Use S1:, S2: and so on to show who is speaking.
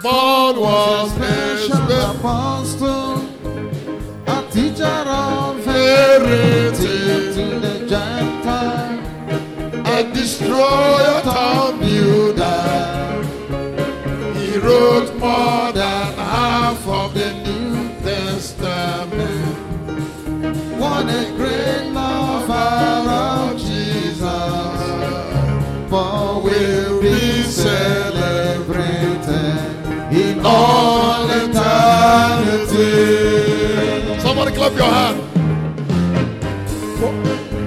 S1: Paul was
S2: special
S1: a
S2: apostle, a teacher of
S1: heritage,
S2: to the Gentile,
S1: a destroyer, town builder. He wrote more than half of the New Testament.
S2: what a great lover of Jesus, for will be celebrated in all eternity.
S1: Somebody clap your hand.